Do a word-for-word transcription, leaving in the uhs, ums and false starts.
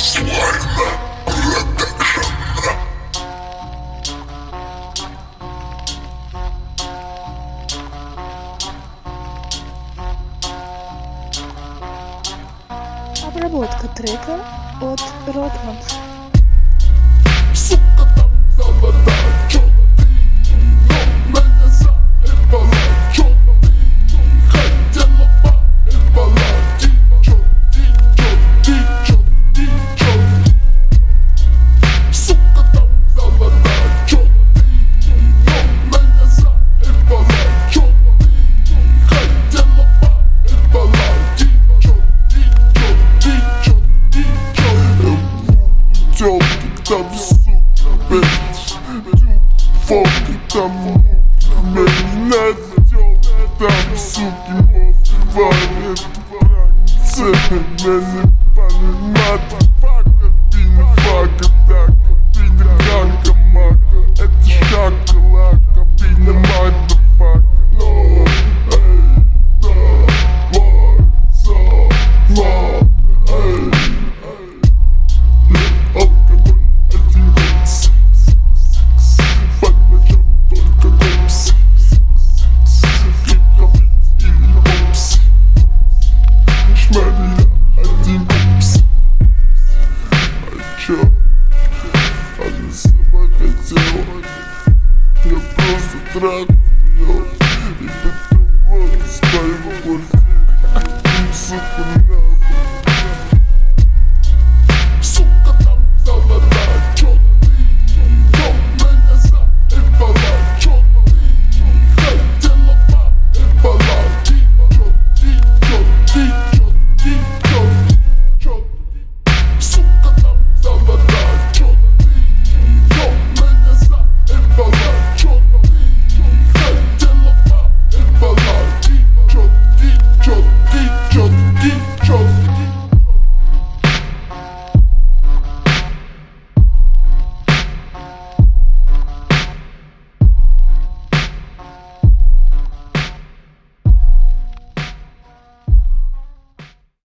Обработка трека от Ротманс. Сука, там золота, чё ты? Но меня заебала, чё ты? Хотела поебала, ты чё, ты чё, ты чё, ты чё? Сука, там золота, чё ты? Но меня заебала, чё ты? Хотела поебала, ты чё, ты чё, ты чё, ты чё? Тёлки там, сука, бэйс, фолки там, меня тёлки там, суки, мозывают, границы, меня не понимают, фака, пина, фака, така, пина, ганка, мака, это шакалака, пина, мата, фака, но, эй, давай, сама, эй. Алкоголь, один гопс, по ночам только гопс, хип-хопить или попс, шмалина, один гопс. А чё? Она с собой хотела, я просто трак.